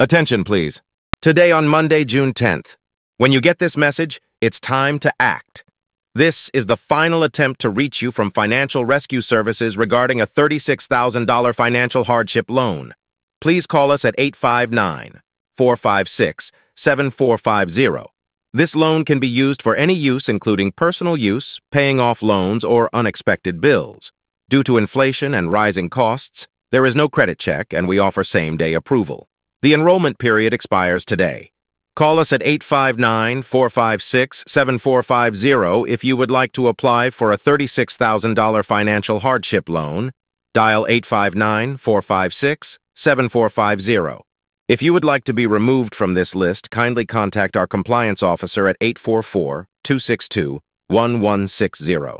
Attention, please. Today on Monday, June 10th. When you get this message, it's time to act. This is the final attempt to reach you from Financial Rescue Services regarding a $36,000 financial hardship loan. Please call us at 859-456-7450. This loan can be used for any use including personal use, paying off loans, or unexpected bills. Due to inflation and rising costs, there is no credit check and we offer same-day approval. The enrollment period expires today. Call us at 859-456-7450 if you would like to apply for a $36,000 financial hardship loan. Dial 859-456-7450. If you would like to be removed from this list, kindly contact our compliance officer at 844-262-1160.